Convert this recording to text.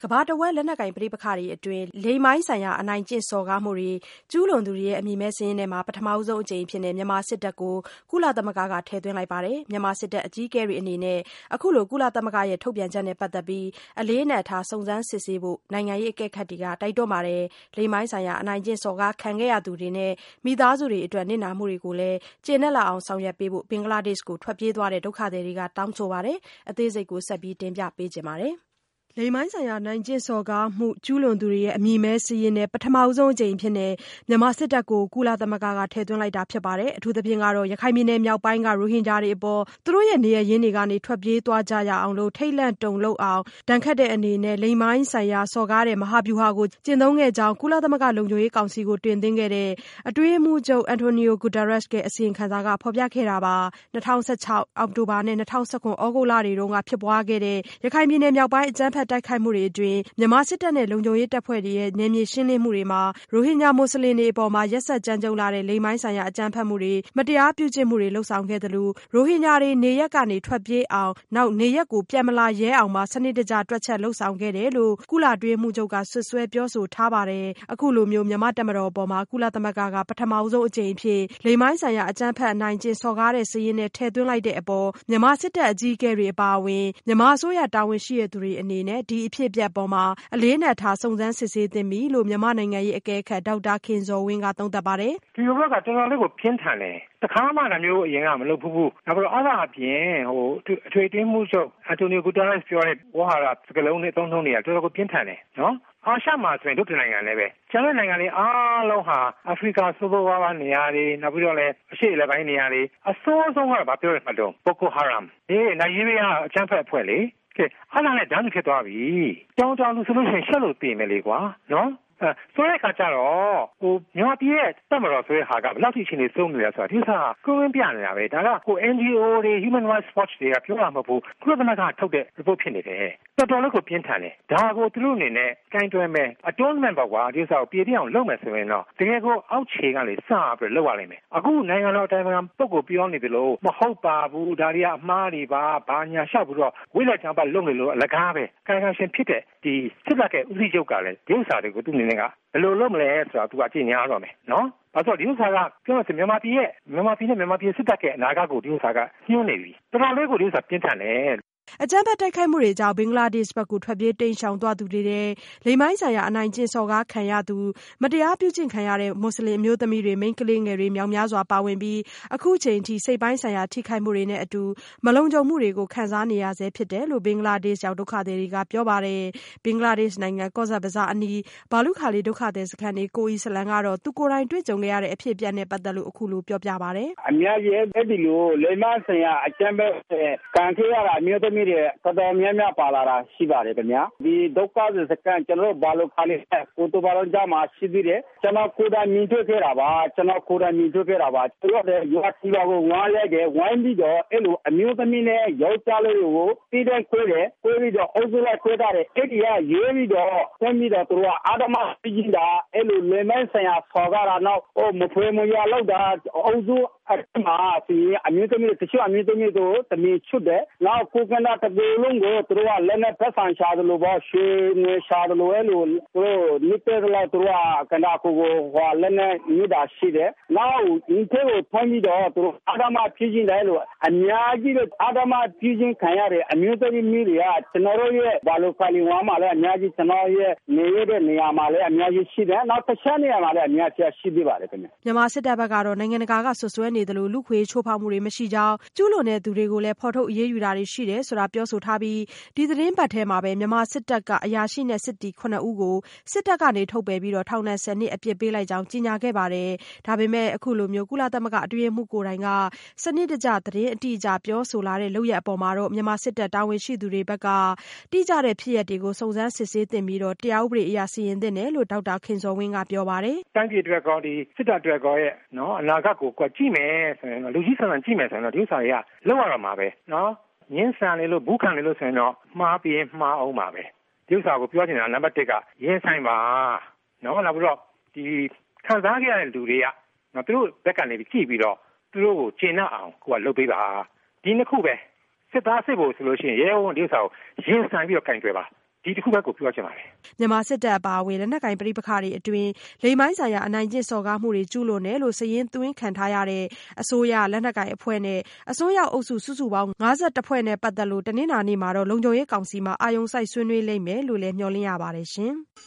ကမ္ဘာတဝက်လက်နက်ကိုင်ပဋိပက္ခတွေအတွင်းလိင်ပိုင်းဆိုင်ရာအနိုင်ကျင့်စော်ကားမှုတွေကျူးလွန်သူတွေရဲ့အမည်မဲစာရင်းထဲမှာပထမဆုံးအကြိမ်အဖြစ်မြန်မာစစ်တပ်ကိုကုလသမဂ္ဂကထည့်သွင်းလိုက်ပါတယ်။မြန်မာစစ်တပ်အကြီးအကဲတွေအနေနဲ့အခုလိုကုလသမဂ္ဂရဲ့ထုတ်ပြန်ချက်နဲ့ပတ်သက်ပြီးအလေးအနက်ထားစုံစမ်းစစ်ဆေးဖို့နိုင်ငံရေးအကဲခတ်တွေကတိုက်တွန်းပါတယ်။လိင်ပိုင်းဆိုင်ရာအနိုင်ကျင့်စော်ကားခံခဲ့ရသူတွေနဲ့မိသားစုတွေအတွက်နစ်နာမှုတွေကိုလည်းကျေနပ်လာအောင်ဆောင်ရွက်ပေးဖို့ဘင်္ဂလားဒေ့ရှ်ကိုထွက်ပြေးသွားတဲ့ဒုက္ခသည်တွေကတောင်းဆိုပါတယ်။အသေးစိတ်ကိုဆက်ပြီးတင်ပြပေးကြပါမယ်။လိင်ပိုင်းဆိုင်ရာနိုင်ကျင့်စော်ကားမှုကျူးလွန်သူတွေရဲ့အမည်မဲစာရင်းနဲ့ပထမဆုံးအကြိမ်အဖြစ်မြန်မာစစ်တပ်ကိုကုလသမဂ္ဂကထည့်သွင်းလိုက်တာဖြစ်ပါတယ်။အထူးသဖြင့်ကတော့ရခိုင်ပြည်နယ်မြောက်ပိုင်းကရိုဟင်ဂျာတွေအပေါ်သူတို့ရဲ့နေရပ်ရင်းတွေကနေထွက်ပြေးသွားကြရအောင်ထိတ်လန့်တုန်လှုပ်အောင်ဒဏ်ခတ်တဲ့အနေနဲ့လိင်ပိုင်းဆိုင်ရာစော်ကားတဲ့မဟာဗျူဟာကိုကျင့်သုံးခဲ့ကြောင်းကုလသမဂ္ဂလုံခြုံရေးကောင်စီကိုတင်သွင်းခဲ့တဲ့အတွင်းရေးမှူးချုပ်အန်တိုနီယိုဂူတာရက်စ်ရဲ့အစီရင်ခံစာကဖော်ပြခဲ့တာပါ။2016အောက်တိုဘာနဲ့2019ဩဂုတ်လတွေတုန်းကဖြစ်ပွားခဲ့တဲ့ရခိုင်ပြည်နယ်မြောက်ပိုင်းအကြမ်းဖက်တိုက်ခိုက်မှုတွေအတွင်းမြန်မာစစ်တပ်နဲ့လုံခြုံရေးတပ်ဖွဲ့တွေရဲ့နယ်မြေရှင်းလင်းမှုတွေမှာရိုဟင်ဂျာမွတ်စလင်တွေအပေါ်ရက်စက်ကြမ်းကြုတ်လာတဲ့လိင်ပိုင်းဆိုင်ရာအကြမ်းဖက်မှုတွေမတရားပြုကျင့်မှုတွေလုပ်ဆောင်ခဲ့သလိုရိုဟင်ဂျာတွေနေရပ်ကနေထွက်ပြေးအောင်နောက်နေရပ်ကိုပြန်မလာရဲအောင်စနစ်တကျတွက်ချက်လုပ်ဆောင်ခဲ့တယ်လို့ကုလအတွင်းရေးမှူးချုပ်ကဆွဆွဲပြောဆိုထားပါတယ်။အခုလိုမျိုးမြန်မာတပ်မတော်အပေါ်ကုလသမဂ္ဂကပထမဆုံးအကြိမ်အဖြစ်လိင်ပိုင်းဆိုင်ရာအကြမ်းဖက်အနိုင်ကျင့်စော်ကားတဲ့စာရင်းနဲ့ထည့်သွင်းလိုက်တဲ့အပေါ်မြန်မာစစ်တပ်အကြီးအကဲတွေအပါအဝင်မြန်မာအစိုးရတာဝန်ရှိသူတွေအနေနဲ့ဒီအဖြစ်အပျက်အပေါ်အလေးအနက်ထားစုံစမ်းစစ်ဆေးသင့်ပြီလို့မြန်မာနိုင်ငံရေးအကဲခတ်ဒေါက်တာခင်ဇော်ဝင်းကသုံးသပ်ပါတယ်။ဒီဘက်ကတော်တော်လေးကိုပြင်းထန်တယ်။တခါမှလည်းမျိုးအရင်ကမလုပ်ဘူး။နောက်ပြီးတော့အားသာအပြင်အထွေထွေမှုချုပ်အန်တိုနီယိုဂူတာရက်စ်ပြောတဲ့ဝါဟာရစကားလုံးနဲ့သုံးထုံးတွေကတော်တော်ကိုပြင်းထန်တယ်နော်။အာရှမှာဆိုရင်တို့နိုင်ငံလည်းပဲကျန်တဲ့နိုင်ငံတွေအားလုံးဟာအာဖရိကဆိုးဆိုးဝါးဝါးနေရာတွေနောက်ပြီးတော့လည်းအရှေ့အလယ်ပိုင်းနေရာတွေအဆိုးဆုံးကတော့ဗာပြောရမှာတော့ဘိုကိုဟာရမ်နိုင်ဂျီးရီးယားအကြမ်းဖက်အဖွဲ့လေအားလည်းတန်းဖြစ်သွားပြီတောင်းလို့ဆိုလို့ရှိရင်ရှက်လို့ပြင်မယ်လေကွာနော်ဆိုတဲ့အခါကျတော့မြန်မာပြည်ရဲ့တပ်မတော်ဆိုတဲ့ဟာကဘယ်လောက်ထိအခြေအနေဆုံးနေလဲဆိုတာဒီဥစ္စာကိုယ်ပြနေတာပဲဒါကNGO တွေ Human Rights Watch တွေကပြောတာမဟုတ်ဘူးကုလသမဂ္ဂထုတ်တဲ့ report ဖြစ်နေတယ်တော်တော်လေးကိုပြင်းထန်တယ်ဒါကိုသူတို့အနေနဲ့ကိုင်တွယ်မယ် atonement ပေါ့ကွာဒီဥစ္စာကိုပြည်ပြအောင်လုပ်မယ်ဆိုရင်တော့တကယ်ကိုအောက်ခြေကနေစပြီးလုပ်ရလိမ့်မယ်အခုနိုင်ငံတော်အတိုင်ပင်ခံပုဂ္ဂိုလ်ပြောနေတယ်လို့မဟုတ်ပါဘူးဒါတွေကအမှားတွေပါဘာညာလျှောက်ပြီးတော့ဝိလက်ချမ်းပတ်လုပ်နေလို့အလကားပဲကာယကံရှင်ဖြစ်တဲ့ဒီစစ်တပ်ရဲ့ဦးစီးချုပ်ကလည်းဒီဥစ္စာတွေကိုသူ့အနေနဲ့ကဘယ်လိုလုပ်မလဲဆိုတာသူကကြည့်ညာတော့မယ်နော်။ဘာလို့ဒီဥစ္စာကပြောလို့ဆိုမြန်မာပြည်စစ်တပ်ရဲ့အနာဂတ်ကိုဒီဥစ္စာကညှိုးနေပြီ။တော်တော်လေးကိုဒီဥစ္စာပြင်းထန်တယ်။အကြမ်းဖက်တိုက်ခိုက်မှုတွေကြောင့်ဘင်္ဂလားဒေ့ရှ်ဘက်ကိုထွက်ပြေးတိမ်းရှောင်သွားသူတွေတဲ့လိင်ပိုင်းဆိုင်ရာအနိုင်ကျင့်စော်ကားခံရသူမတရားပြုကျင့်ခံရတဲ့မွတ်စလင်အမျိုးသမီးတွေမိန်းကလေးငယ်တွေမြောက်များစွာပါဝင်ပြီးအခုချိန်ထိစိတ်ပိုင်းဆိုင်ရာထိခိုက်မှုတွေနဲ့အတူမလုံခြုံမှုတွေကိုခံစားနေရဆဲဖြစ်တယ်လို့ဘင်္ဂလားဒေ့ရှ်ရောက်ဒုက္ခသည်တွေကပြောပါတယ်။ဘင်္ဂလားဒေ့ရှ်နိုင်ငံကော့ဇ်ဘဇားအနီးဘာလုခါလီဒုက္ခသည်စခန်းနေကိုအီစလန်ကတော့သူကိုယ်တိုင်တွေ့ကြုံခဲ့ရတဲ့အဖြစ်အပျက်နဲ့ပတ်သက်လို့အခုလိုပြောပြပါတယ်။အများကြီးအဲ့ဒီလိုလိင်ပိုင်းဆိုင်ရာအကြမ်းဖက်ခံခဲ့ရတာအမျိုးသမီးတွေတော်တော်များများပါလာတာရှိပါတယ်ခင်ဗျာဒီဒုက္ခသည်စခန်းကျွန်တော်ဘာလုခါလီကိုတိုဘာလုံးကြမှာရှိသေးတယ်ကျွန်တော်ကိုယ်တိုင်မြင်တွေ့ခဲ့တာပါသူတို့လည်းရွာစီပါကိုဝိုင်းလိုက်တယ်ဝိုင်းပြီးတော့အဲ့လိုအမျိုးသမီးနဲ့ယောက်ျားလေးကိုပြီးတဲ့ခွဲတယ်ခွဲပြီးတော့အုပ်စုလိုက်ခွဲထားတယ်အဲ့ဒီကရေးပြီးတော့ဆင်းပြီးတော့သူတို့ကအာဒမပြီးတာအဲ့လိုလေမိုင်းဆိုင်ရာခေါ်ကြတာတော့မဖွေမရလောက်တာအုပ်စုအမှားစီအမျိုးသမီးတချို့အမျိုးသမီးတို့တမင်ချွတ်တယ်နောက်ကိုကနာတပေလုံးကိုသူတို့ကလက်နဲ့ဖက်ဆန်ရှာတယ်လို့ပေါ့ရွှေငွေရှာတယ်လို့အဲ့လိုသူတို့နိတဲ့လောက်သူတို့ကကနာကိုဟောလက်နဲ့ညတာရှိတယ်နောက်ဒီထဲကိုဖွင့်ပြီးတော့သူတို့အာဒမဖြစ်ခြင်းတယ်လို့အများကြီးလို့အာဒမဖြစ်ခြင်းခံရတဲ့အမျိုးသမီးတွေကကျွန်တော်တို့ရဲ့ဘာလို့ခါလီဝါမှာလည်းအများကြီးကျွန်တော်ရဲ့နေရတဲ့နေရာမှာလည်းအများကြီးရှိတယ်နောက်တစ်ခြားနေရာမှာလည်းအများကြီးရှိသေးပါတယ်ခင်ဗျမြန်မာစစ်တပ်ဘက်ကတော့နိုင်ငံတကာကဆွဆွဲနေတယ်လို့လူခွေချိုးဖောက်မှုတွေမရှိကြောင်းကျူးလွန်တဲ့သူတွေကိုလည်းဖော်ထုတ်အရေးယူတာတွေရှိတယ်ဆိုတာပြောဆိုထားပြီးဒီသတင်းပတ်ထဲမှာပဲမြန်မာစစ်တပ်ကအရာရှိနဲ့စစ်တီ9ဦးကိုစစ်တပ်ကနေထုတ်ပယ်ပြီးထောင်ဒဏ်10နှစ်အပြစ်ပေးလိုက်ကြောင်းကြေညာခဲ့ပါတယ်။ဒါပေမဲ့အခုလိုမျိုးကုလသမဂ္ဂအတွင်းရေးမှူးကိုယ်တိုင်ကစနစ်တကျသတင်းအတိအကျပြောဆိုလာတဲ့လုပ်ရပ်အပေါ်မှာတော့မြန်မာစစ်တပ်တာဝန်ရှိသူတွေဘက်ကတိကျတဲ့ဖြစ်ရပ်တွေကိုစုံစမ်းစစ်ဆေးသင့်ပြီးတရားဥပဒေအရစီရင်သင့်တယ်လို့ဒေါက်တာခင်ဇော်ဝင်းကပြောပါတယ်။တိုင်းပြည်အတွက်ကောဒီစစ်တပ်အတွက်ကောရဲ့နော်အနာဂတ်ကိုကြည့်မယ်ဆိုရင်လူကြီးဆန်ဆန်ကြည့်မယ်ဆိုရင်တော့ဒီဥစ္စာတွေကလောက်ရတော့မှာပဲနော်ညင်းဆန်လေလို့ဘူးခံလေလို့ဆိုရင်တော့မှားပြီးမှားအောင်ပါပဲဒီဥစ္စာကိုပြောချင်တာနံပါတ်1ကရင်းဆိုင်ပါနော်နောက်ပြီးတော့ဒီခံစားခဲ့ရတဲ့လူတွေကနော်သူတို့ဘက်ကနေကြည့်ပြီးတော့သူတို့ကိုကျင့်နှံ့အောင်ကိုကလုပ်ပေးပါဒီနှစ်ခုပဲစစ်သားစစ်ဖို့ဆိုလို့ရှိရင်ရဲဝန်ဒီဥစ္စာကိုရင်းဆိုင်ပြီးတော့ကင်တွယ်ပါဒီတစ်ခုပဲကိုပြောချင်ပါတယ်မြန်မာစစ်တပ်အပါအဝင်လက်နက်ကိုင်ပဋိပက္ခတွေအတွင်းလိင်ပိုင်းဆိုင်ရာအနိုင်ကျင့်စော်ကားမှုတွေကျူးလွန်တယ်လို့စာရင်းသွင်းခံထားရတဲ့အစိုးရလက်နက်ကိုင်အဖွဲ့နဲ့အစွန်းရောက်အုပ်စုစုစုပေါင်း51ဖွဲ့နဲ့ပတ်သက်လို့တနင်္လာနေ့မှာတော့လုံခြုံရေးကောင်စီမှာအာရုံစိုက်ဆွေးနွေးလိမ့်မယ်လို့လည်းမျှော်လင့်ရပါတယ်ရှင်။